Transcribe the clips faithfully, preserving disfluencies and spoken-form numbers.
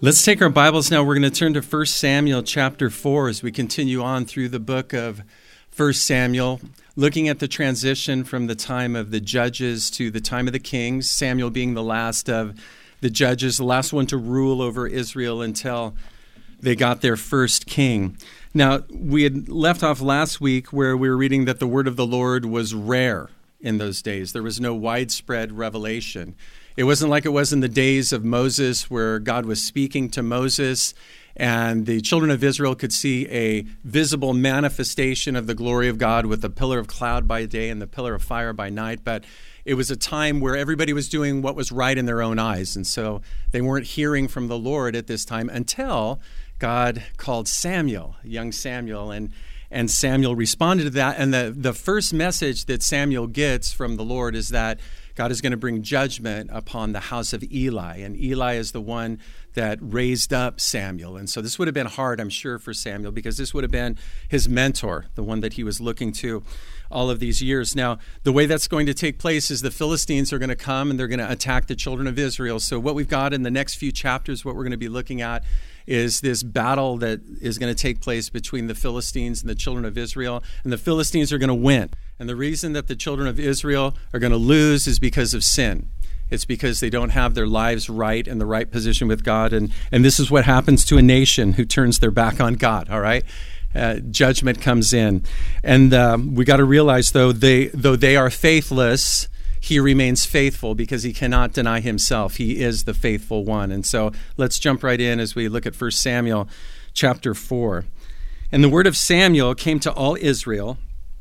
Let's take our Bibles now. We're going to turn to First Samuel chapter four as we continue on through the book of First Samuel, looking at the transition from the time of the judges to the time of the kings, Samuel being the last of the judges, the last one to rule over Israel until they got their first king. Now, we had left off last week where we were reading that the word of the Lord was rare in those days. There was no widespread revelation. It wasn't like it was in the days of Moses where God was speaking to Moses and the children of Israel could see a visible manifestation of the glory of God with the pillar of cloud by day and the pillar of fire by night. But it was a time where everybody was doing what was right in their own eyes. And so they weren't hearing from the Lord at this time until God called Samuel, young Samuel, and and Samuel responded to that. And the, the first message that Samuel gets from the Lord is that God is going to bring judgment upon the house of Eli. And Eli is the one that raised up Samuel. And so this would have been hard, I'm sure, for Samuel, because this would have been his mentor, the one that he was looking to all of these years. Now, the way that's going to take place is the Philistines are going to come and they're going to attack the children of Israel. So what we've got in the next few chapters, what we're going to be looking at is this battle that is going to take place between the Philistines and the children of Israel. And the Philistines are going to win. And the reason that the children of Israel are going to lose is because of sin. It's because they don't have their lives right in the right position with God. And, and this is what happens to a nation who turns their back on God, all right? Uh, judgment comes in. And um, we got to realize, though, they though they are faithless, he remains faithful because he cannot deny himself. He is the faithful one. And so let's jump right in as we look at First Samuel chapter four. And the word of Samuel came to all Israel.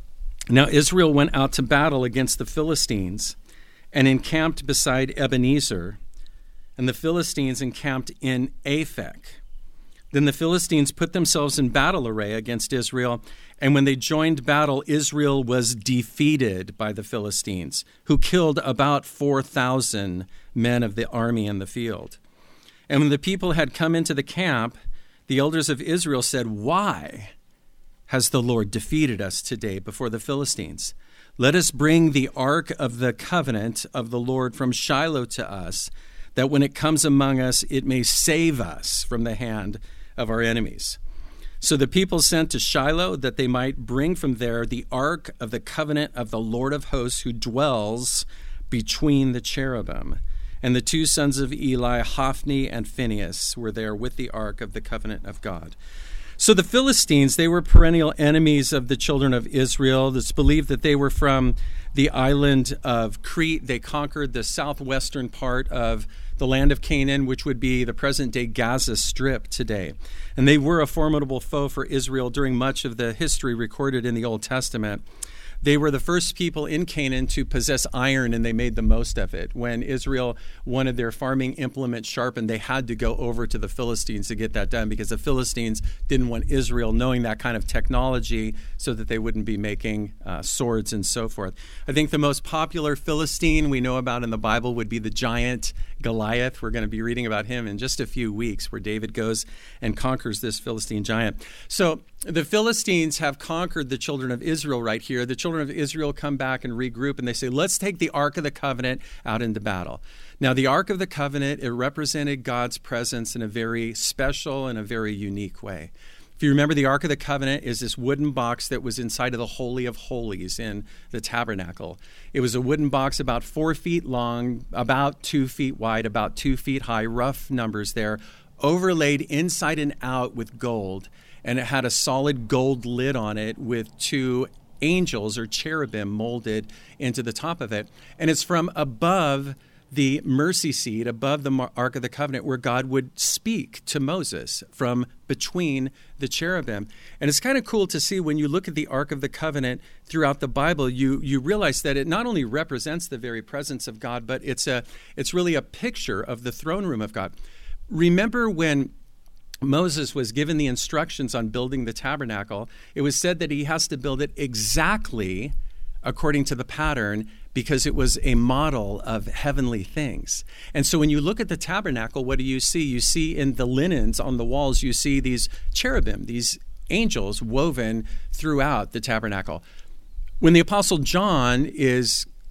Now Israel went out to battle against the Philistines and encamped beside Ebenezer, and the Philistines encamped in Aphek. Then the Philistines put themselves in battle array against Israel, and when they joined battle, Israel was defeated by the Philistines, who killed about four thousand men of the army in the field. And when the people had come into the camp, the elders of Israel said, "Why has the Lord defeated us today before the Philistines? Let us bring the ark of the covenant of the Lord from Shiloh to us, that when it comes among us, it may save us from the hand of our enemies." So the people sent to Shiloh that they might bring from there the ark of the covenant of the Lord of hosts, who dwells between the cherubim. And the two sons of Eli, Hophni and Phinehas, were there with the ark of the covenant of God. So the Philistines, they were perennial enemies of the children of Israel. It's believed that they were from the island of Crete. They conquered the southwestern part of the land of Canaan, which would be the present-day Gaza Strip today. And they were a formidable foe for Israel during much of the history recorded in the Old Testament. They were the first people in Canaan to possess iron, and they made the most of it. When Israel wanted their farming implement sharpened, they had to go over to the Philistines to get that done, because the Philistines didn't want Israel knowing that kind of technology so that they wouldn't be making uh, swords and so forth. I think the most popular Philistine we know about in the Bible would be the giant Goliath. We're going to be reading about him in just a few weeks, where David goes and conquers this Philistine giant. So the Philistines have conquered the children of Israel right here. The children of Israel come back and regroup, and they say, let's take the Ark of the Covenant out into battle. Now, the Ark of the Covenant, it represented God's presence in a very special and a very unique way. If you remember, the Ark of the Covenant is this wooden box that was inside of the Holy of Holies in the tabernacle. It was a wooden box about four feet long, about two feet wide, about two feet high, rough numbers there, overlaid inside and out with gold. And it had a solid gold lid on it with two angels or cherubim molded into the top of it. And it's from above the mercy seat, above the Ark of the Covenant, where God would speak to Moses from between the cherubim. And it's kind of cool to see when you look at the Ark of the Covenant throughout the Bible, you you realize that it not only represents the very presence of God, but it's a it's really a picture of the throne room of God. Remember when Moses was given the instructions on building the tabernacle, it was said that he has to build it exactly according to the pattern, because it was a model of heavenly things. And so when you look at the tabernacle, what do you see? You see in the linens on the walls, you see these cherubim, these angels woven throughout the tabernacle. When the Apostle John is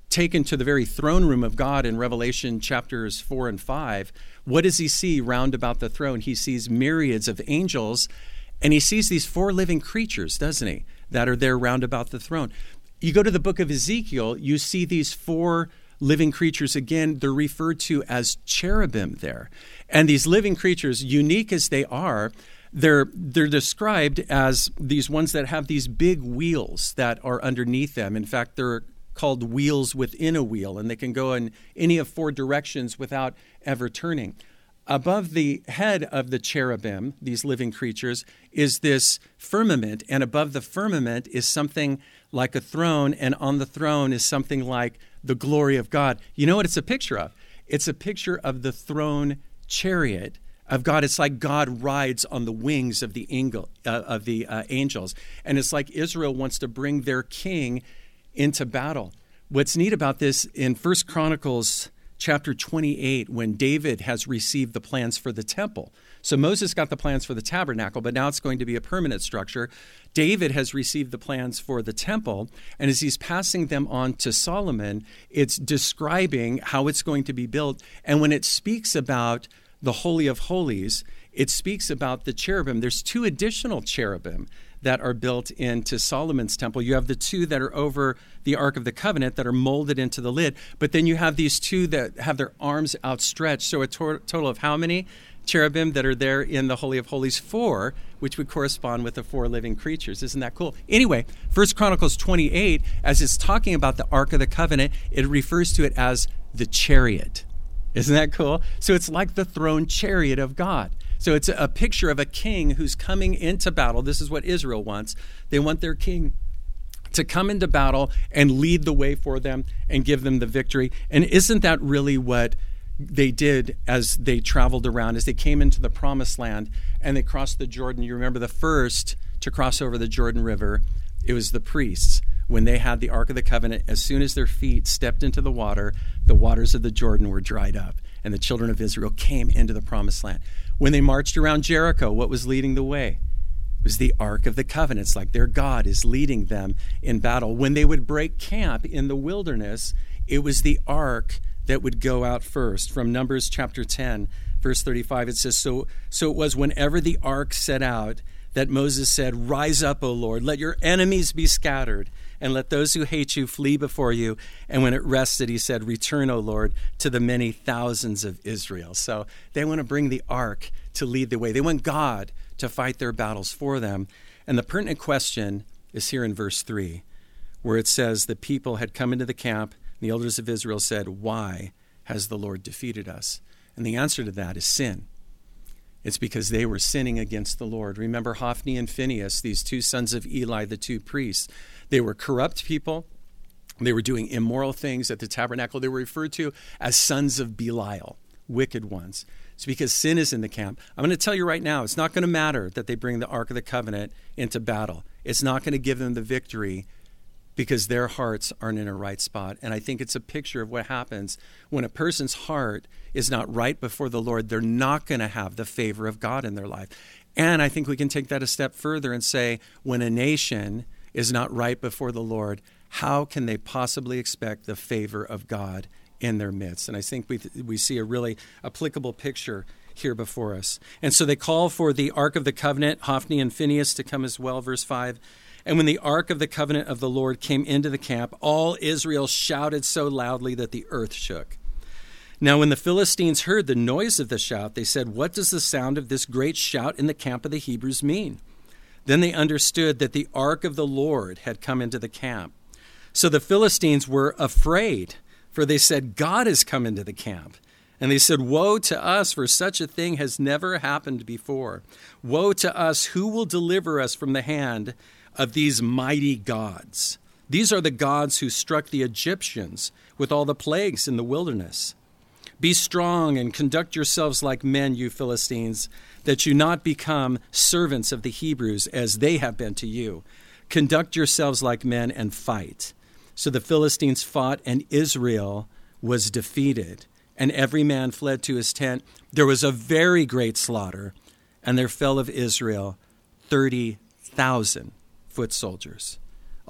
taken to the very throne room of God in Revelation chapters four and five, what does he see round about the throne? He sees myriads of angels, and he sees these four living creatures, doesn't he, that are there round about the throne. You go to the book of Ezekiel, you see these four living creatures again. They're referred to as cherubim there. And these living creatures, unique as they are, they're they're described as these ones that have these big wheels that are underneath them. In fact, they're called wheels within a wheel, and they can go in any of four directions without ever turning. Above the head of the cherubim, these living creatures, is this firmament, and above the firmament is something like a throne, and on the throne is something like the glory of God. You know what it's a picture of? It's a picture of the throne chariot of God. It's like God rides on the wings of the angel, uh, of the uh, angels, and it's like Israel wants to bring their king into battle. What's neat about this in First Chronicles chapter twenty-eight, when David has received the plans for the temple. So Moses got the plans for the tabernacle, but now it's going to be a permanent structure. David has received the plans for the temple, and as he's passing them on to Solomon, it's describing how it's going to be built. And when it speaks about the Holy of Holies, it speaks about the cherubim. There's two additional cherubim that are built into Solomon's temple. You have the two that are over the Ark of the Covenant that are molded into the lid, but then you have these two that have their arms outstretched. So a to- total of how many cherubim that are there in the Holy of Holies? Four, which would correspond with the four living creatures. Isn't that cool? Anyway, First Chronicles twenty-eight, as it's talking about the Ark of the Covenant, it refers to it as the chariot. Isn't that cool? So it's like the throne chariot of God. So it's a picture of a king who's coming into battle. This is what Israel wants. They want their king to come into battle and lead the way for them and give them the victory. And isn't that really what they did as they traveled around, as they came into the promised land and they crossed the Jordan? You remember the first to cross over the Jordan River, it was the priests. When they had the Ark of the Covenant, as soon as their feet stepped into the water, the waters of the Jordan were dried up, and the children of Israel came into the promised land. When they marched around Jericho, what was leading the way? It was the Ark of the Covenant. It's like their God is leading them in battle. When they would break camp in the wilderness, it was the Ark that would go out first. From Numbers chapter ten, verse thirty-five, it says, So, so it was whenever the Ark set out that Moses said, Rise up, O Lord, let your enemies be scattered, and let those who hate you flee before you. And when it rested, he said, Return, O Lord, to the many thousands of Israel. So they want to bring the ark to lead the way. They want God to fight their battles for them. And the pertinent question is here in verse three, where it says, The people had come into the camp, and the elders of Israel said, Why has the Lord defeated us? And the answer to that is sin. It's because they were sinning against the Lord. Remember Hophni and Phinehas, these two sons of Eli, the two priests. They were corrupt people. They were doing immoral things at the tabernacle. They were referred to as sons of Belial, wicked ones. It's because sin is in the camp. I'm going to tell you right now, it's not going to matter that they bring the Ark of the Covenant into battle. It's not going to give them the victory because their hearts aren't in a right spot. And I think it's a picture of what happens when a person's heart is not right before the Lord. They're not going to have the favor of God in their life. And I think we can take that a step further and say, when a nation is not right before the Lord, how can they possibly expect the favor of God in their midst? And I think we we see a really applicable picture here before us. And so they call for the Ark of the Covenant, Hophni and Phinehas, to come as well, verse five. And when the Ark of the Covenant of the Lord came into the camp, all Israel shouted so loudly that the earth shook. Now when the Philistines heard the noise of the shout, they said, What does the sound of this great shout in the camp of the Hebrews mean? Then they understood that the ark of the Lord had come into the camp. So the Philistines were afraid, for they said, God has come into the camp. And they said, Woe to us, for such a thing has never happened before. Woe to us, who will deliver us from the hand of these mighty gods? These are the gods who struck the Egyptians with all the plagues in the wilderness. Be strong and conduct yourselves like men, you Philistines, that you not become servants of the Hebrews as they have been to you. Conduct yourselves like men and fight. So the Philistines fought, and Israel was defeated, and every man fled to his tent. There was a very great slaughter, and there fell of Israel thirty thousand foot soldiers.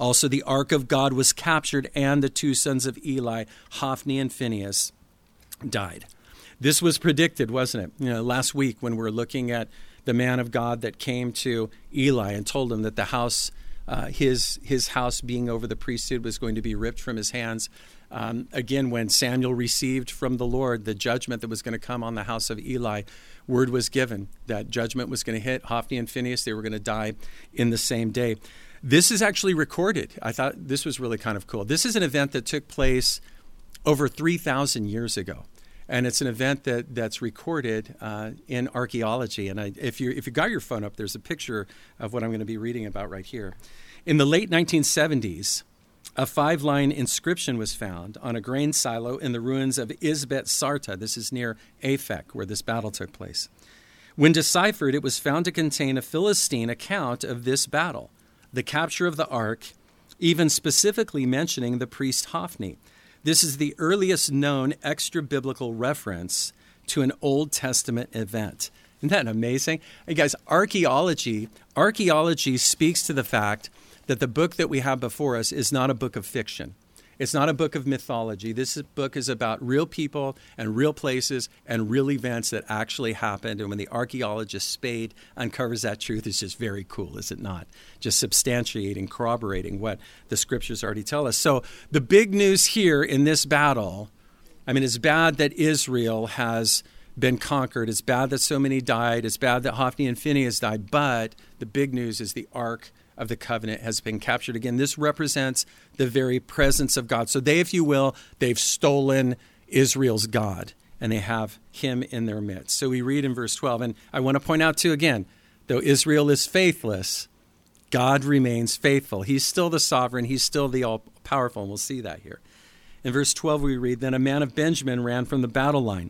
Also, the ark of God was captured, and the two sons of Eli, Hophni and Phinehas, died. This was predicted, wasn't it? You know, last week when we were looking at the man of God that came to Eli and told him that the house, uh, his his house being over the priesthood was going to be ripped from his hands. Um, again, when Samuel received from the Lord the judgment that was going to come on the house of Eli, word was given that judgment was going to hit Hophni and Phinehas. They were going to die in the same day. This is actually recorded. I thought this was really kind of cool. This is an event that took place over three thousand years ago. And it's an event that, that's recorded uh, in archaeology. And I, if you if you got your phone up, there's a picture of what I'm going to be reading about right here. In the late nineteen seventies, a five-line inscription was found on a grain silo in the ruins of Izbet Sarta. This is near Aphek, where this battle took place. When deciphered, it was found to contain a Philistine account of this battle, the capture of the ark, even specifically mentioning the priest Hophni. This is the earliest known extra-biblical reference to an Old Testament event. Isn't that amazing? Hey guys, archaeology, archaeology speaks to the fact that the book that we have before us is not a book of fiction. It's not a book of mythology. This book is about real people and real places and real events that actually happened. And when the archaeologist Spade uncovers that truth, it's just very cool, is it not? Just substantiating, corroborating what the scriptures already tell us. So the big news here in this battle, I mean, it's bad that Israel has been conquered. It's bad that so many died. It's bad that Hophni and Phinehas died. But the big news is the Ark of the Covenant has been captured again. This represents the very presence of God. So they, if you will, they've stolen Israel's God, and they have him in their midst. So we read in verse twelve, and I want to point out too again, though Israel is faithless, God remains faithful. He's still the sovereign. He's still the all-powerful, and we'll see that here. In verse twelve we read, then a man of Benjamin ran from the battle line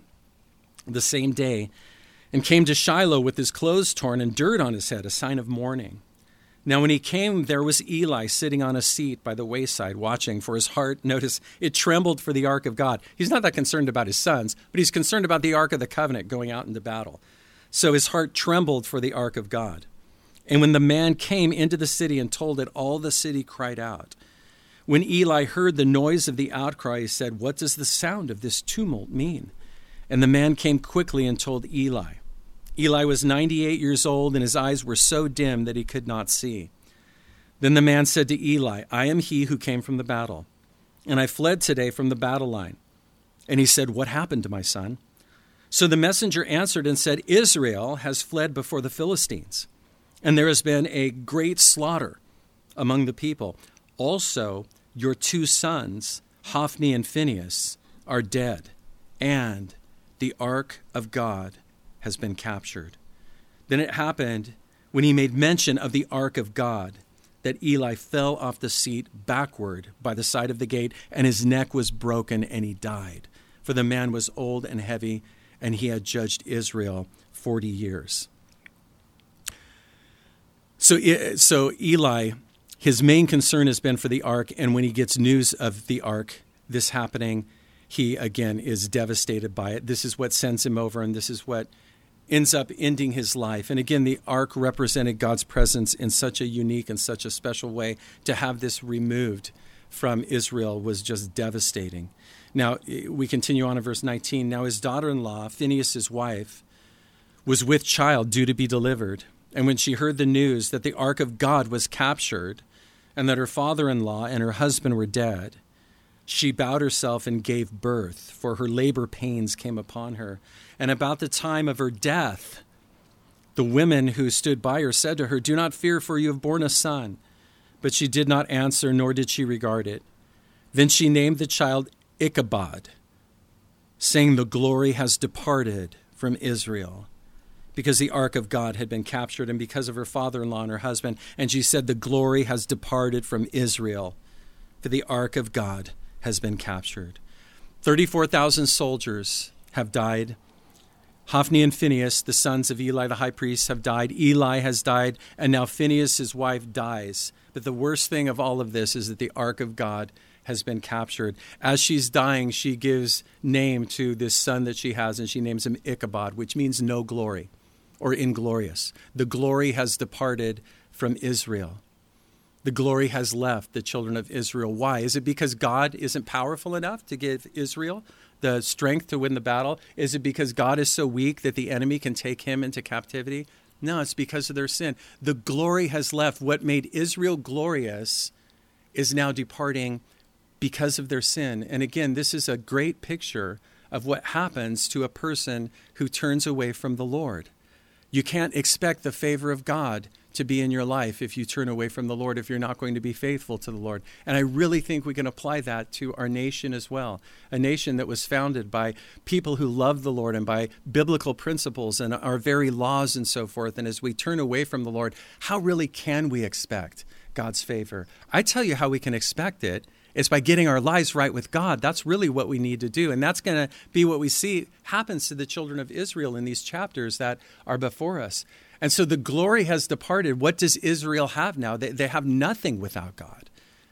the same day and came to Shiloh with his clothes torn and dirt on his head, a sign of mourning. Now when he came, there was Eli sitting on a seat by the wayside watching, for his heart, notice, it trembled for the ark of God. He's not that concerned about his sons, but he's concerned about the ark of the covenant going out into battle. So his heart trembled for the ark of God. And when the man came into the city and told it, all the city cried out. When Eli heard the noise of the outcry, he said, what does the sound of this tumult mean? And the man came quickly and told Eli. Eli was ninety-eight years old, and his eyes were so dim that he could not see. Then the man said to Eli, I am he who came from the battle, and I fled today from the battle line. And he said, what happened to my son? So the messenger answered and said, Israel has fled before the Philistines, and there has been a great slaughter among the people. Also, your two sons, Hophni and Phinehas, are dead, and the ark of God has been captured. Then it happened when he made mention of the ark of God that Eli fell off the seat backward by the side of the gate, and his neck was broken, and he died. For the man was old and heavy, and he had judged Israel forty years. So, so Eli, his main concern has been for the ark, and when he gets news of the ark, this happening, he again is devastated by it. This is what sends him over, and this is what ends up ending his life. And again, the ark represented God's presence in such a unique and such a special way. To have this removed from Israel was just devastating. Now, we continue on in verse nineteen. Now his daughter-in-law, Phinehas' wife, was with child due to be delivered. And when she heard the news that the ark of God was captured and that her father-in-law and her husband were dead, she bowed herself and gave birth, for her labor pains came upon her. And about the time of her death, the women who stood by her said to her, do not fear, for you have borne a son. But she did not answer, nor did she regard it. Then she named the child Ichabod, saying, the glory has departed from Israel, because the ark of God had been captured, and because of her father-in-law and her husband. And she said, the glory has departed from Israel, for the ark of God has been captured. thirty-four thousand soldiers have died. Hophni and Phinehas, the sons of Eli the high priest, have died. Eli has died, and now Phinehas, his wife, dies. But the worst thing of all of this is that the ark of God has been captured. As she's dying, she gives name to this son that she has, and she names him Ichabod, which means no glory or inglorious. The glory has departed from Israel. The glory has left the children of Israel. Why? Is it because God isn't powerful enough to give Israel the strength to win the battle? Is it because God is so weak that the enemy can take him into captivity? No, it's because of their sin. The glory has left. What made Israel glorious is now departing because of their sin. And again, this is a great picture of what happens to a person who turns away from the Lord. You can't expect the favor of God to be in your life if you turn away from the Lord, if you're not going to be faithful to the Lord. And I really think we can apply that to our nation as well. A nation that was founded by people who love the Lord and by biblical principles and our very laws and so forth. And as we turn away from the Lord, how really can we expect God's favor? I tell you how we can expect it. It's by getting our lives right with God. That's really what we need to do. And that's going to be what we see happens to the children of Israel in these chapters that are before us. And so the glory has departed. What does Israel have now? They, they have nothing without God.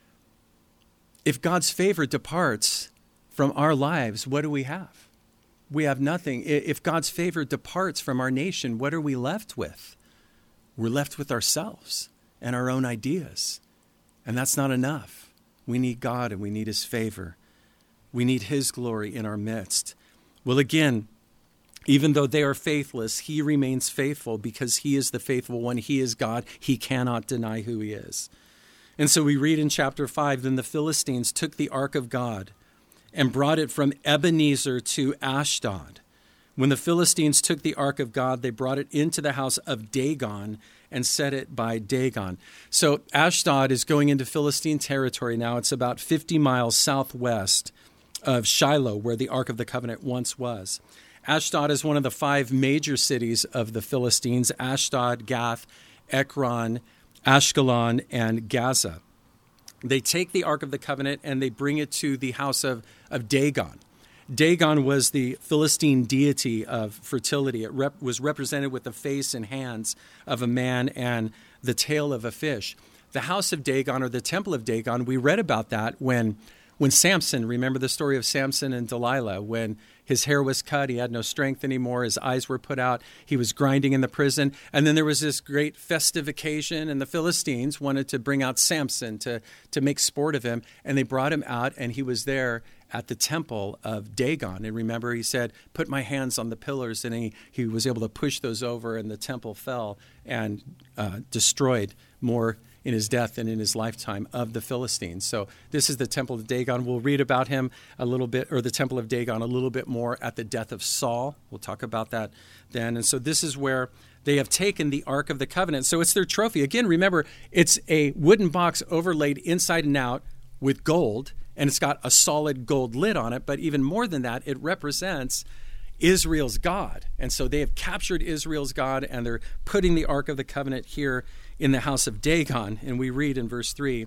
If God's favor departs from our lives, what do we have? We have nothing. If God's favor departs from our nation, what are we left with? We're left with ourselves and our own ideas. And that's not enough. We need God and we need his favor. We need his glory in our midst. Well, again, even though they are faithless, he remains faithful because he is the faithful one. He is God. He cannot deny who he is. And so we read in chapter five, then the Philistines took the ark of God and brought it from Ebenezer to Ashdod. When the Philistines took the ark of God, they brought it into the house of Dagon and set it by Dagon. So Ashdod is going into Philistine territory now. It's about fifty miles southwest of Shiloh, where the Ark of the Covenant once was. Ashdod is one of the five major cities of the Philistines: Ashdod, Gath, Ekron, Ashkelon, and Gaza. They take the Ark of the Covenant and they bring it to the house of, of Dagon. Dagon was the Philistine deity of fertility. It rep- was represented with the face and hands of a man and the tail of a fish. The house of Dagon, or the temple of Dagon, we read about that when, when Samson, remember the story of Samson and Delilah, when his hair was cut, he had no strength anymore, his eyes were put out, he was grinding in the prison, and then there was this great festive occasion, and the Philistines wanted to bring out Samson to, to make sport of him, and they brought him out, and he was there at the temple of Dagon. And remember, he said, put my hands on the pillars, and he, he was able to push those over, and the temple fell and uh, destroyed more in his death and in his lifetime of the Philistines. So this is the temple of Dagon. We'll read about him a little bit, or the temple of Dagon a little bit more at the death of Saul. We'll talk about that then. And so this is where they have taken the Ark of the Covenant. So it's their trophy. Again, remember, it's a wooden box overlaid inside and out with gold, and it's got a solid gold lid on it. But even more than that, it represents Israel's God. And so they have captured Israel's God, and they're putting the Ark of the Covenant here in the house of Dagon. And we read in verse three,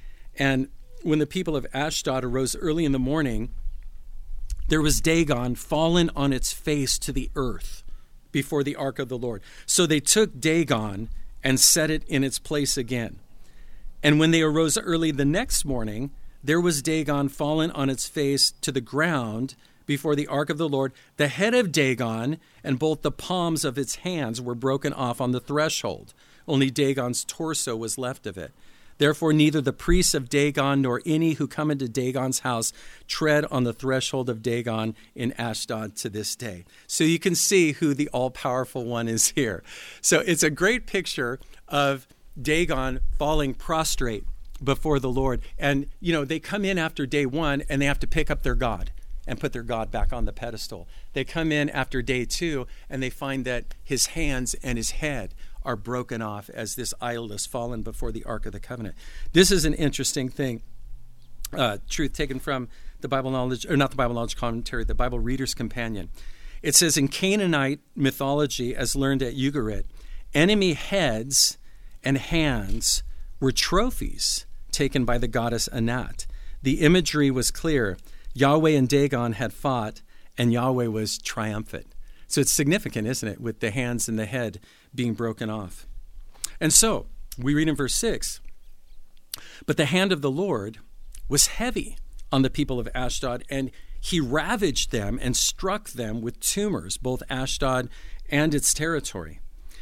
and when the people of Ashdod arose early in the morning, there was Dagon fallen on its face to the earth before the ark of the Lord. So they took Dagon and set it in its place again. And when they arose early the next morning, there was Dagon fallen on its face to the ground before the ark of the Lord. The head of Dagon and both the palms of its hands were broken off on the threshold. Only Dagon's torso was left of it. Therefore, neither the priests of Dagon nor any who come into Dagon's house tread on the threshold of Dagon in Ashdod to this day. So you can see who the all-powerful one is here. So it's a great picture of Dagon falling prostrate before the Lord. And, you know, they come in after day one and they have to pick up their God and put their God back on the pedestal. They come in after day two and they find that his hands and his head are broken off as this idol has fallen before the Ark of the Covenant. This is an interesting thing. Uh, truth taken from the Bible Knowledge, or not the Bible Knowledge Commentary, the Bible Reader's Companion. It says, in Canaanite mythology, as learned at Ugarit, enemy heads and hands were trophies taken by the goddess Anat. The imagery was clear. Yahweh and Dagon had fought, and Yahweh was triumphant. So it's significant, isn't it, with the hands and the head being broken off. And so we read in verse six, but the hand of the Lord was heavy on the people of Ashdod, and he ravaged them and struck them with tumors, both Ashdod and its territory.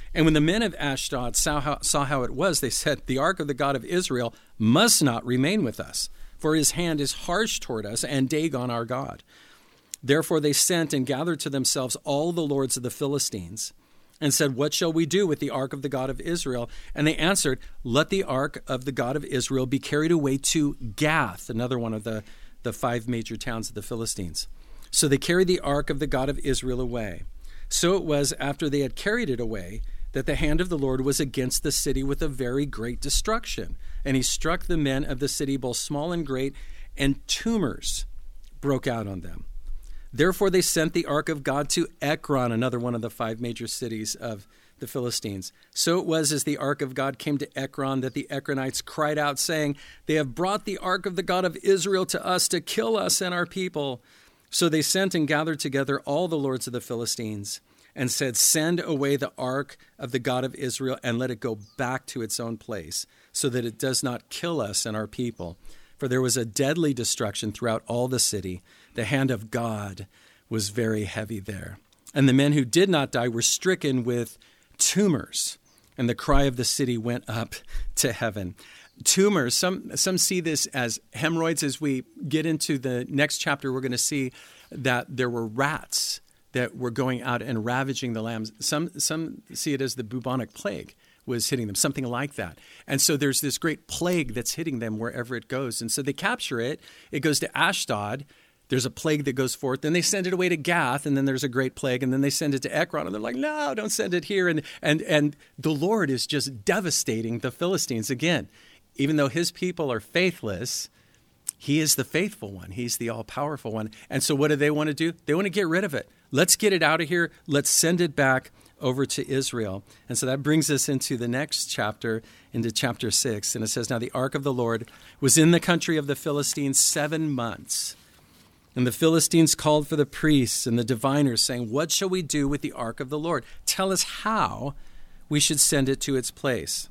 And when the men of Ashdod saw how, saw how it was, they said, the ark of the God of Israel must not remain with us, for his hand is harsh toward us, and Dagon our God. Therefore they sent and gathered to themselves all the lords of the Philistines, and said, what shall we do with the ark of the God of Israel? And they answered, let the ark of the God of Israel be carried away to Gath, another one of the, the five major towns of the Philistines. So they carried the ark of the God of Israel away. So it was after they had carried it away that the hand of the Lord was against the city with a very great destruction. And he struck the men of the city, both small and great, and tumors broke out on them. Therefore they sent the ark of God to Ekron, another one of the five major cities of the Philistines. So it was as the ark of God came to Ekron that the Ekronites cried out, saying, they have brought the ark of the God of Israel to us to kill us and our people. So they sent and gathered together all the lords of the Philistines and said, send away the ark of the God of Israel and let it go back to its own place, so that it does not kill us and our people. For there was a deadly destruction throughout all the city. The hand of God was very heavy there. And the men who did not die were stricken with tumors, and the cry of the city went up to heaven. Tumors, some some see this as hemorrhoids. As we get into the next chapter, we're going to see that there were rats that were going out and ravaging the lambs. Some some see it as the bubonic plague was hitting them, something like that. And so there's this great plague that's hitting them wherever it goes. And so they capture it. It goes to Ashdod. There's a plague that goes forth. Then they send it away to Gath, and then there's a great plague. And then they send it to Ekron, and they're like, no, don't send it here. And and and the Lord is just devastating the Philistines again. Even though his people are faithless, he is the faithful one. He's the all-powerful one. And so what do they want to do? They want to get rid of it. Let's get it out of here. Let's send it back over to Israel. And so that brings us into the next chapter, into chapter six. And it says, now the ark of the Lord was in the country of the Philistines seven months. And the Philistines called for the priests and the diviners, saying, what shall we do with the ark of the Lord? Tell us how we should send it to its place.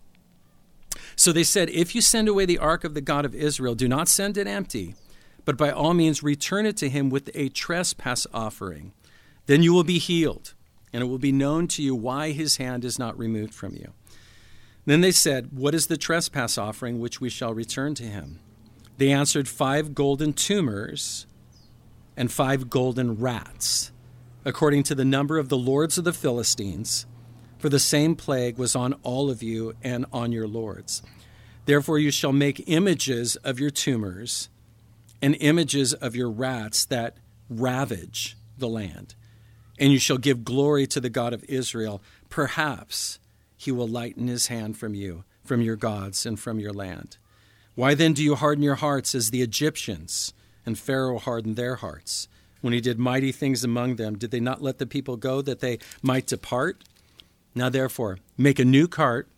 So they said, if you send away the ark of the God of Israel, do not send it empty, but by all means return it to him with a trespass offering. Then you will be healed, and it will be known to you why his hand is not removed from you. Then they said, what is the trespass offering which we shall return to him? They answered, five golden tumors and five golden rats, according to the number of the lords of the Philistines. For the same plague was on all of you and on your lords. Therefore you shall make images of your tumors and images of your rats that ravage the land. And you shall give glory to the God of Israel. Perhaps he will lighten his hand from you, from your gods, and from your land. Why then do you harden your hearts as the Egyptians, and Pharaoh hardened their hearts? When he did mighty things among them, did they not let the people go that they might depart? Now therefore, make a new cart,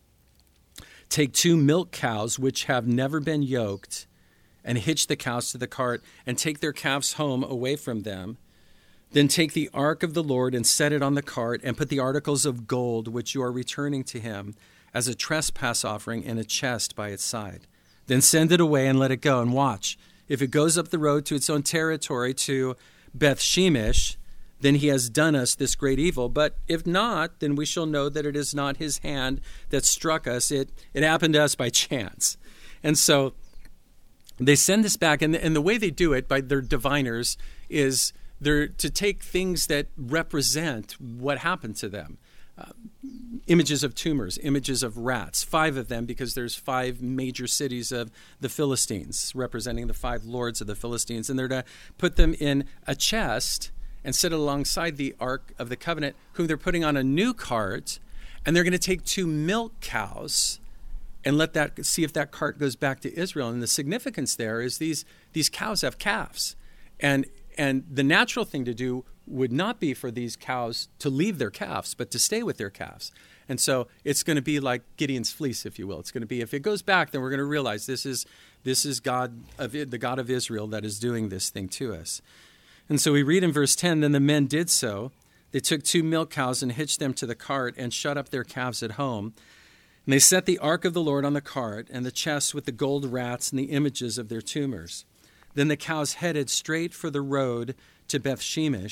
take two milk cows which have never been yoked, and hitch the cows to the cart, and take their calves home away from them. Then take the ark of the Lord and set it on the cart, and put the articles of gold which you are returning to him as a trespass offering in a chest by its side. Then send it away and let it go, and watch. If it goes up the road to its own territory, to Beth Shemesh, then he has done us this great evil. But if not, then we shall know that it is not his hand that struck us. It it happened to us by chance. And so they send this back, and the, and the way they do it by their diviners is they're to take things that represent what happened to them. Uh, images of tumors, images of rats, five of them, because there's five major cities of the Philistines representing the five lords of the Philistines. And they're to put them in a chest and set it alongside the Ark of the Covenant, whom they're putting on a new cart, and they're going to take two milk cows and let that see if that cart goes back to Israel. And the significance there is these these cows have calves, and and the natural thing to do would not be for these cows to leave their calves, but to stay with their calves. And so it's going to be like Gideon's fleece, if you will. It's going to be, if it goes back, then we're going to realize this is this is God of the God of Israel that is doing this thing to us. And so we read in verse ten, then the men did so. They took two milk cows and hitched them to the cart and shut up their calves at home. And they set the ark of the Lord on the cart and the chest with the gold rats and the images of their tumors. Then the cows headed straight for the road to Beth Shemesh,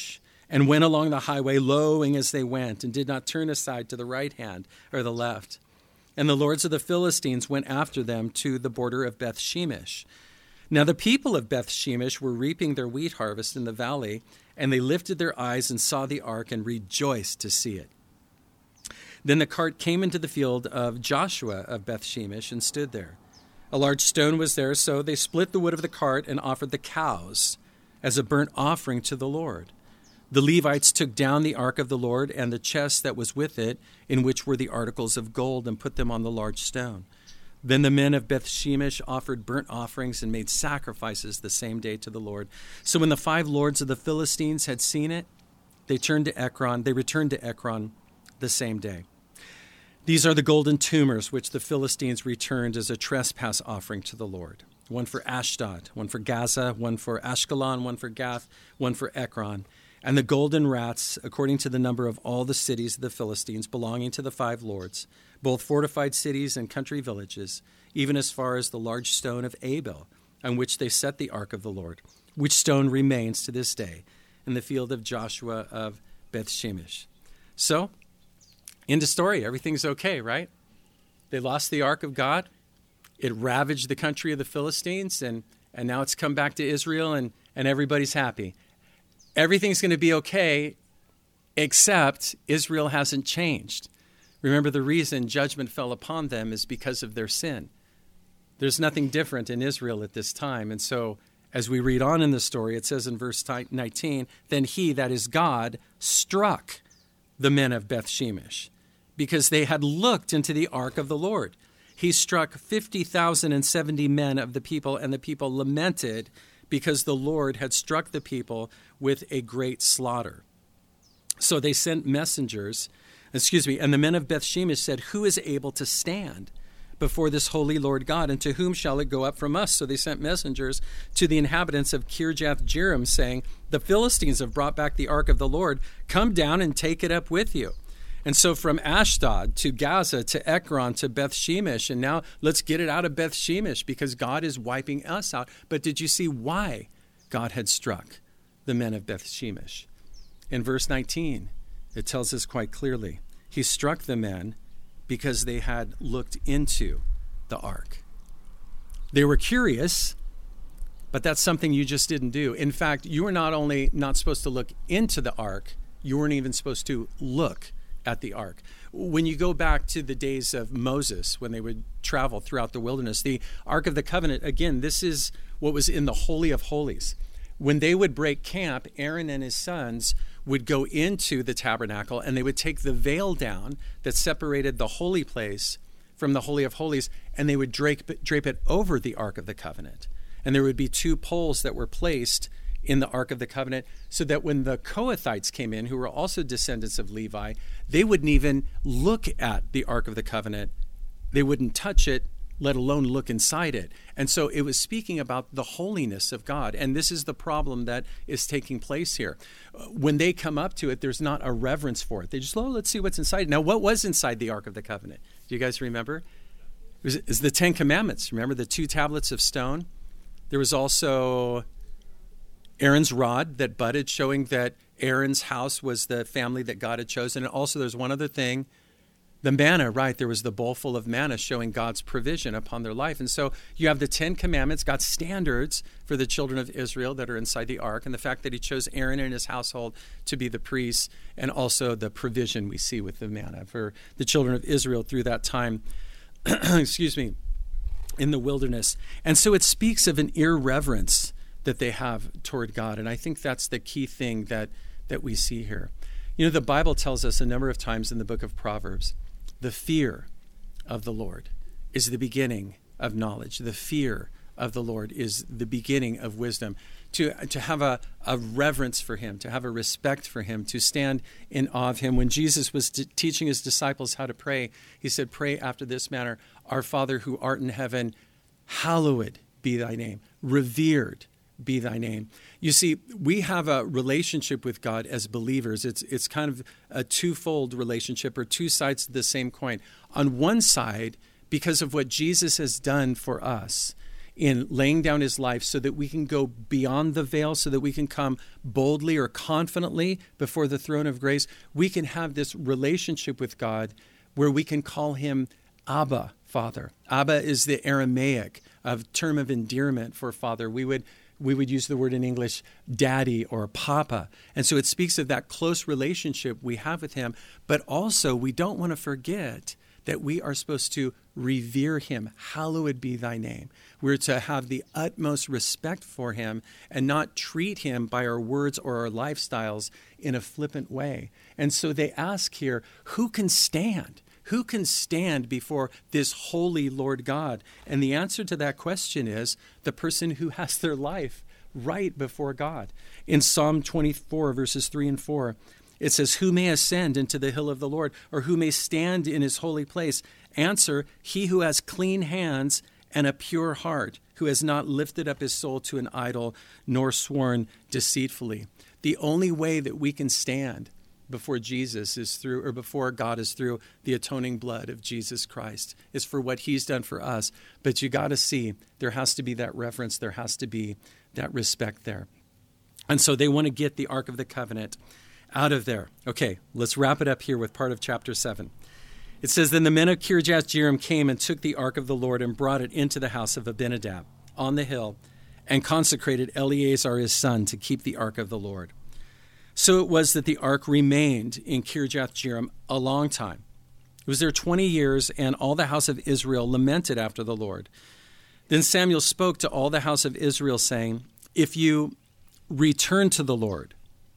and went along the highway, lowing as they went, and did not turn aside to the right hand or the left. And the lords of the Philistines went after them to the border of Beth Shemesh. Now the people of Beth Shemesh were reaping their wheat harvest in the valley, and they lifted their eyes and saw the ark and rejoiced to see it. Then the cart came into the field of Joshua of Beth Shemesh and stood there. A large stone was there, so they split the wood of the cart and offered the cows as a burnt offering to the Lord. The Levites took down the ark of the Lord and the chest that was with it, in which were the articles of gold, and put them on the large stone. Then the men of Beth Shemesh offered burnt offerings and made sacrifices the same day to the Lord. So when the five lords of the Philistines had seen it, they turned to Ekron. They returned to Ekron the same day. These are the golden tumors which the Philistines returned as a trespass offering to the Lord. One for Ashdod, one for Gaza, one for Ashkelon, one for Gath, one for Ekron. And the golden rats, according to the number of all the cities of the Philistines belonging to the five lords, both fortified cities and country villages, even as far as the large stone of Abel, on which they set the ark of the Lord, which stone remains to this day in the field of Joshua of Beth Shemesh. So, end of story. Everything's okay, right? They lost the ark of God. It ravaged the country of the Philistines, and, and now it's come back to Israel, and, and everybody's happy. Everything's going to be okay, except Israel hasn't changed. Remember, the reason judgment fell upon them is because of their sin. There's nothing different in Israel at this time. And so as we read on in the story, it says in verse nineteen, then he, that is God, struck the men of Beth Shemesh because they had looked into the ark of the Lord. He struck fifty thousand seventy men of the people, and the people lamented because the Lord had struck the people with a great slaughter. So they sent messengers, excuse me, and the men of Beth Shemesh said, who is able to stand before this holy Lord God, and to whom shall it go up from us? So they sent messengers to the inhabitants of Kirjath Jearim, saying, the Philistines have brought back the ark of the Lord. Come down and take it up with you. And so from Ashdod to Gaza to Ekron to Beth Shemesh, and now let's get it out of Beth Shemesh because God is wiping us out. But did you see why God had struck the men of Beth Shemesh? In verse nineteen, it tells us quite clearly, he struck the men because they had looked into the ark. They were curious, but that's something you just didn't do. In fact, you were not only not supposed to look into the ark, you weren't even supposed to look at the ark. When you go back to the days of Moses, when they would travel throughout the wilderness, the Ark of the Covenant, again, this is what was in the Holy of Holies. When they would break camp, Aaron and his sons would go into the tabernacle and they would take the veil down that separated the holy place from the Holy of Holies, and they would drape, drape it over the Ark of the Covenant. And there would be two poles that were placed in the Ark of the Covenant, so that when the Kohathites came in, who were also descendants of Levi, they wouldn't even look at the Ark of the Covenant. They wouldn't touch it, let alone look inside it. And so it was speaking about the holiness of God. And this is the problem that is taking place here. When they come up to it, there's not a reverence for it. They just, oh, let's see what's inside. Now, what was inside the Ark of the Covenant? Do you guys remember? It was, it was the Ten Commandments. Remember the two tablets of stone? There was also Aaron's rod that budded, showing that Aaron's house was the family that God had chosen. And also there's one other thing, the manna, right? There was the bowl full of manna showing God's provision upon their life. And so you have the Ten Commandments, God's standards for the children of Israel that are inside the ark, and the fact that he chose Aaron and his household to be the priests, and also the provision we see with the manna for the children of Israel through that time, excuse me, in the wilderness. And so it speaks of an irreverence that they have toward God. And I think that's the key thing that, that we see here. You know, the Bible tells us a number of times in the book of Proverbs, the fear of the Lord is the beginning of knowledge. The fear of the Lord is the beginning of wisdom. To, to have a, a reverence for him, to have a respect for him, to stand in awe of him. When Jesus was t- teaching his disciples how to pray, he said, pray after this manner, our Father who art in heaven, hallowed be thy name, revered be thy name. You see, we have a relationship with God as believers. It's it's kind of a twofold relationship, or two sides of the same coin. On one side, because of what Jesus has done for us, in laying down his life so that we can go beyond the veil, so that we can come boldly or confidently before the throne of grace. We can have this relationship with God where we can call him Abba, Father. Abba is the Aramaic of term of endearment for father. We would we would use the word in English, daddy or papa. And so it speaks of that close relationship we have with him. But also, we don't want to forget that we are supposed to revere him. Hallowed be thy name. We're to have the utmost respect for him and not treat him by our words or our lifestyles in a flippant way. And so they ask here, who can stand? Who can stand before this holy Lord God? And the answer to that question is the person who has their life right before God. In Psalm twenty-four, verses three and four, it says, who may ascend into the hill of the Lord, or who may stand in his holy place? Answer, he who has clean hands and a pure heart, who has not lifted up his soul to an idol, nor sworn deceitfully. The only way that we can stand before Jesus is through, or before God is through the atoning blood of Jesus Christ, is for what he's done for us. But you got to see, there has to be that reverence, there has to be that respect there. And so they want to get the Ark of the Covenant out of there. Okay, let's wrap it up here with part of chapter seven. It says, then the men of Kirjath-jearim came and took the Ark of the Lord and brought it into the house of Abinadab on the hill and consecrated Eleazar his son to keep the Ark of the Lord. So it was that the ark remained in Kirjath-jearim a long time. It was there twenty years, and all the house of Israel lamented after the Lord. Then Samuel spoke to all the house of Israel, saying, if you return to the Lord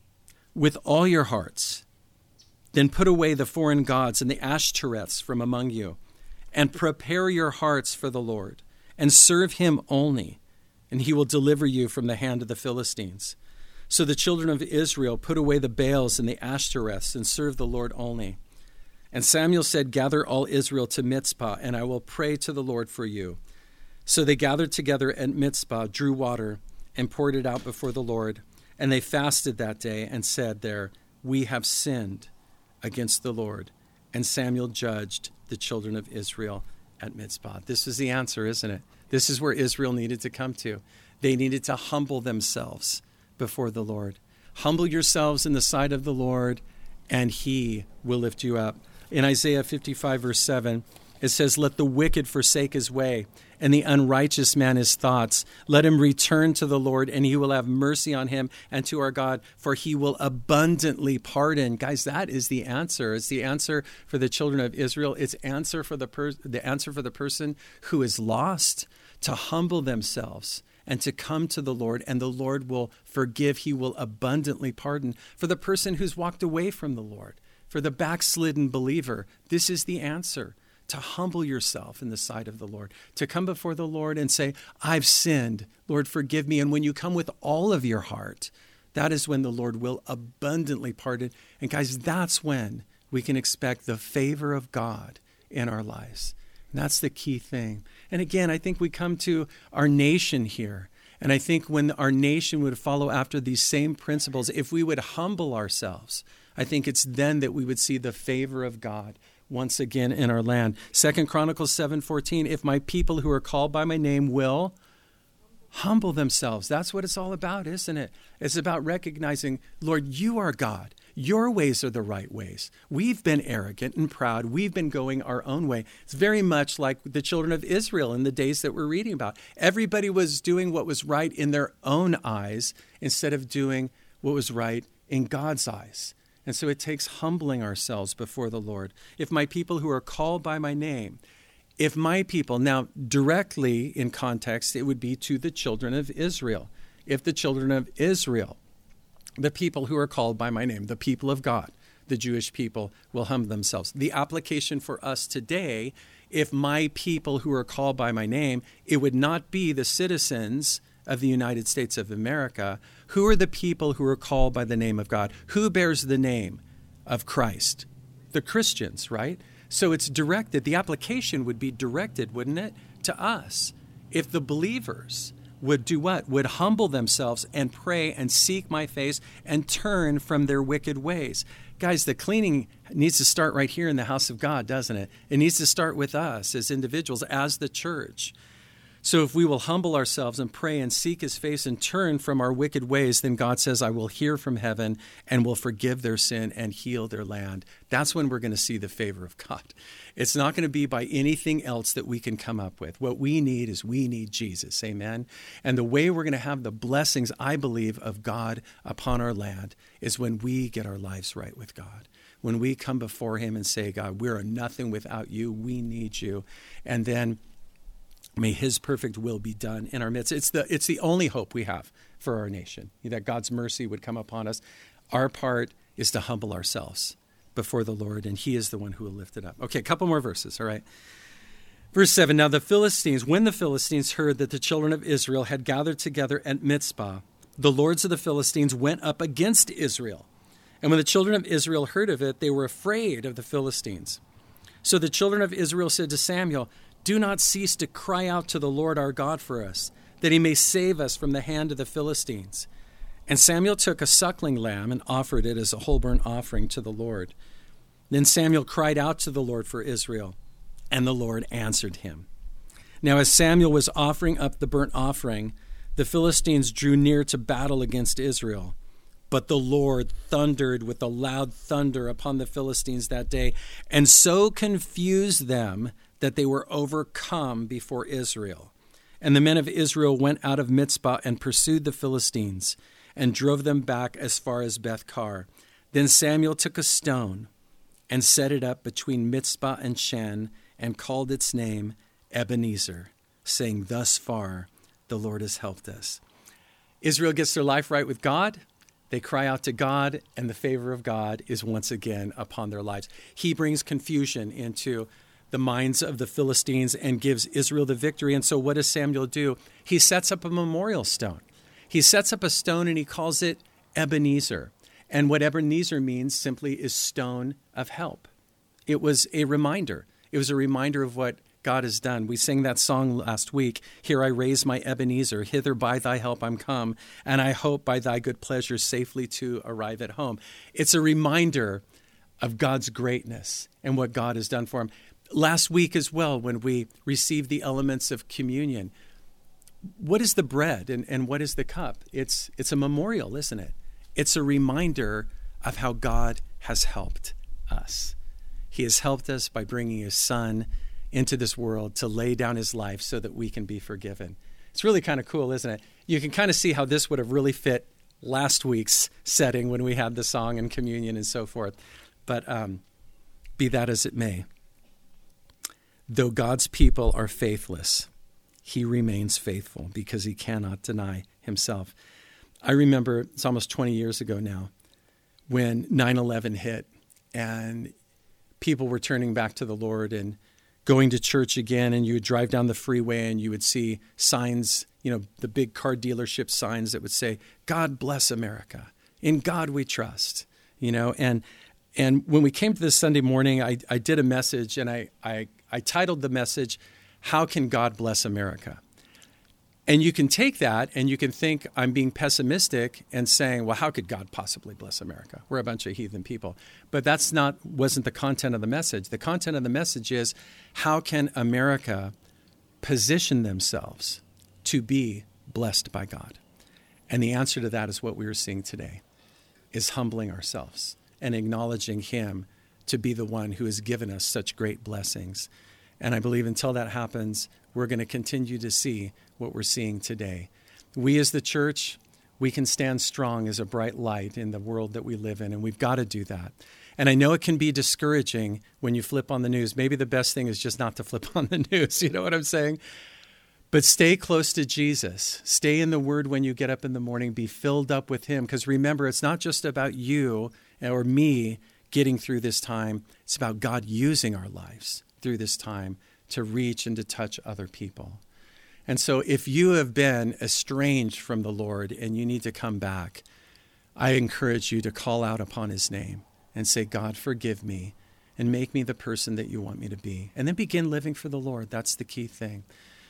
with all your hearts, then put away the foreign gods and the Ashtoreths from among you, and prepare your hearts for the Lord, and serve him only, and he will deliver you from the hand of the Philistines. So the children of Israel put away the Baals and the Ashtoreths and served the Lord only. And Samuel said, gather all Israel to Mizpah, and I will pray to the Lord for you. So they gathered together at Mizpah, drew water, and poured it out before the Lord. And they fasted that day and said there, we have sinned against the Lord. And Samuel judged the children of Israel at Mizpah. This is the answer, isn't it? This is where Israel needed to come to. They needed to humble themselves before the Lord. Humble yourselves in the sight of the Lord, and he will lift you up. In Isaiah fifty-five, verse seven, it says, let the wicked forsake his way, and the unrighteous man his thoughts. Let him return to the Lord, and he will have mercy on him and to our God, for he will abundantly pardon. Guys, that is the answer. It's the answer for the children of Israel. It's answer for the per- the answer for the person who is lost, to humble themselves and to come to the Lord, and the Lord will forgive. He will abundantly pardon. For the person who's walked away from the Lord, for the backslidden believer, this is the answer: to humble yourself in the sight of the Lord, to come before the Lord and say, I've sinned, Lord, forgive me. And when you come with all of your heart, that is when the Lord will abundantly pardon. And guys, that's when we can expect the favor of God in our lives. And that's the key thing. And again, I think we come to our nation here. And I think when our nation would follow after these same principles, if we would humble ourselves, I think it's then that we would see the favor of God once again in our land. Second Chronicles seven fourteen, if my people who are called by my name will humble themselves. That's what it's all about, isn't it? It's about recognizing, Lord, you are God. Your ways are the right ways. We've been arrogant and proud. We've been going our own way. It's very much like the children of Israel in the days that we're reading about. Everybody was doing what was right in their own eyes instead of doing what was right in God's eyes. And so it takes humbling ourselves before the Lord. If my people who are called by my name, if my people, now directly in context, it would be to the children of Israel. If the children of Israel, the people who are called by my name, the people of God, the Jewish people, will humble themselves. The application for us today, if my people who are called by my name, it would not be the citizens of the United States of America. Who are the people who are called by the name of God? Who bears the name of Christ? The Christians, right? So it's directed, the application would be directed, wouldn't it, to us. If the believers would do what? Would humble themselves and pray and seek my face and turn from their wicked ways. Guys, the cleaning needs to start right here in the house of God, doesn't it? It needs to start with us as individuals, as the church. So if we will humble ourselves and pray and seek his face and turn from our wicked ways, then God says, I will hear from heaven and will forgive their sin and heal their land. That's when we're going to see the favor of God. It's not going to be by anything else that we can come up with. What we need is we need Jesus. Amen. And the way we're going to have the blessings, I believe, of God upon our land is when we get our lives right with God. When we come before him and say, God, we're nothing without you. We need you. And then may his perfect will be done in our midst. It's the it's the only hope we have for our nation, that God's mercy would come upon us. Our part is to humble ourselves before the Lord, and he is the one who will lift it up. Okay, a couple more verses, all right? Verse seven, now the Philistines, when the Philistines heard that the children of Israel had gathered together at Mizpah, the lords of the Philistines went up against Israel. And when the children of Israel heard of it, they were afraid of the Philistines. So the children of Israel said to Samuel, do not cease to cry out to the Lord our God for us, that he may save us from the hand of the Philistines. And Samuel took a suckling lamb and offered it as a whole burnt offering to the Lord. Then Samuel cried out to the Lord for Israel, and the Lord answered him. Now as Samuel was offering up the burnt offering, the Philistines drew near to battle against Israel. But the Lord thundered with a loud thunder upon the Philistines that day, and so confused them that they were overcome before Israel. And the men of Israel went out of Mizpah and pursued the Philistines and drove them back as far as Beth-kar. Then Samuel took a stone and set it up between Mizpah and Shen and called its name Ebenezer, saying, thus far the Lord has helped us. Israel gets their life right with God. They cry out to God, and the favor of God is once again upon their lives. He brings confusion into the minds of the Philistines and gives Israel the victory. And so what does Samuel do? He sets up a memorial stone. He sets up a stone and he calls it Ebenezer. And what Ebenezer means simply is stone of help. It was a reminder. It was a reminder of what God has done. We sang that song last week, Here I raise my Ebenezer, hither by thy help I'm come, and I hope by thy good pleasure safely to arrive at home. It's a reminder of God's greatness and what God has done for him. Last week as well, when we received the elements of communion, what is the bread and, and what is the cup? It's it's a memorial, isn't it? It's a reminder of how God has helped us. He has helped us by bringing his son into this world to lay down his life so that we can be forgiven. It's really kind of cool, isn't it? You can kind of see how this would have really fit last week's setting when we had the song and communion and so forth. But um, be that as it may, though God's people are faithless, he remains faithful because he cannot deny himself. I remember, it's almost twenty years ago now, when nine eleven hit and people were turning back to the Lord and going to church again, and you would drive down the freeway and you would see signs, you know, the big car dealership signs that would say, God bless America. In God we trust, you know. And and when we came to this Sunday morning, I, I did a message, and I, I, I titled the message, How Can God Bless America? And you can take that and you can think I'm being pessimistic and saying, well, how could God possibly bless America? We're a bunch of heathen people. But that's not, wasn't the content of the message. The content of the message is, how can America position themselves to be blessed by God? And the answer to that is what we are seeing today, is humbling ourselves and acknowledging him to be the one who has given us such great blessings. And I believe until that happens, we're going to continue to see what we're seeing today. We as the church, we can stand strong as a bright light in the world that we live in, and we've got to do that. And I know it can be discouraging when you flip on the news. Maybe the best thing is just not to flip on the news, you know what I'm saying? But stay close to Jesus. Stay in the Word when you get up in the morning. Be filled up with him. Because remember, it's not just about you or me getting through this time. It's about God using our lives through this time to reach and to touch other people. And so if you have been estranged from the Lord and you need to come back, I encourage you to call out upon his name and say, God, forgive me and make me the person that you want me to be. And then begin living for the Lord. That's the key thing.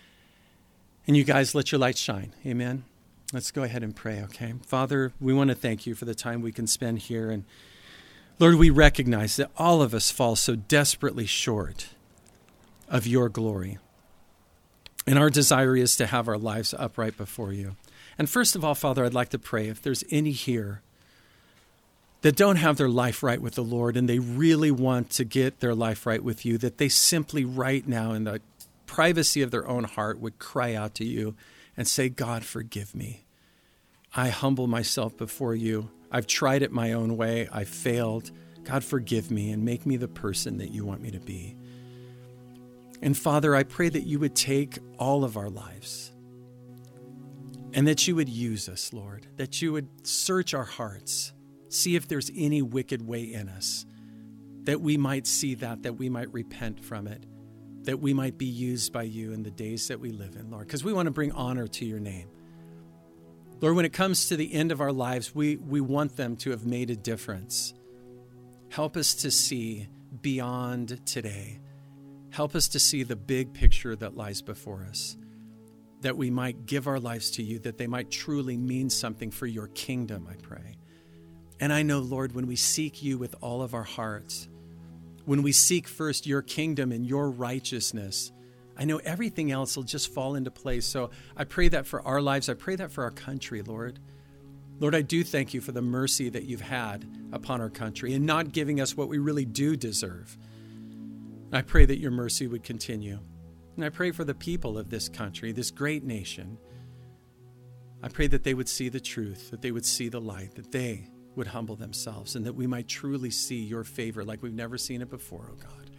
And you guys, let your light shine. Amen. Let's go ahead and pray, okay? Father, we want to thank you for the time we can spend here. And Lord, we recognize that all of us fall so desperately short of your glory. And our desire is to have our lives upright before you. And first of all, Father, I'd like to pray if there's any here that don't have their life right with the Lord and they really want to get their life right with you, that they simply right now in the privacy of their own heart would cry out to you and say, God, forgive me. I humble myself before you. I've tried it my own way. I failed. God, forgive me and make me the person that you want me to be. And Father, I pray that you would take all of our lives and that you would use us, Lord, that you would search our hearts, see if there's any wicked way in us, that we might see that, that we might repent from it, that we might be used by you in the days that we live in, Lord, because we want to bring honor to your name. Lord, when it comes to the end of our lives, we, we want them to have made a difference. Help us to see beyond today. Help us to see the big picture that lies before us, that we might give our lives to you, that they might truly mean something for your kingdom, I pray. And I know, Lord, when we seek you with all of our hearts, when we seek first your kingdom and your righteousness, I know everything else will just fall into place. So I pray that for our lives. I pray that for our country, Lord. Lord, I do thank you for the mercy that you've had upon our country and not giving us what we really do deserve. I pray that your mercy would continue. And I pray for the people of this country, this great nation. I pray that they would see the truth, that they would see the light, that they would humble themselves, and that we might truly see your favor like we've never seen it before, oh God.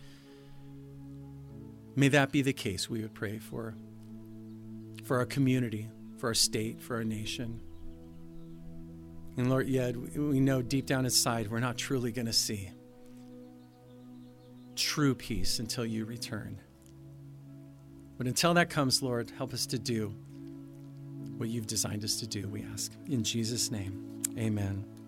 May that be the case, we would pray for, for our community, for our state, for our nation. And Lord, yet we know deep down inside we're not truly going to see true peace until you return. But until that comes, Lord, help us to do what you've designed us to do, we ask. In Jesus' name, amen.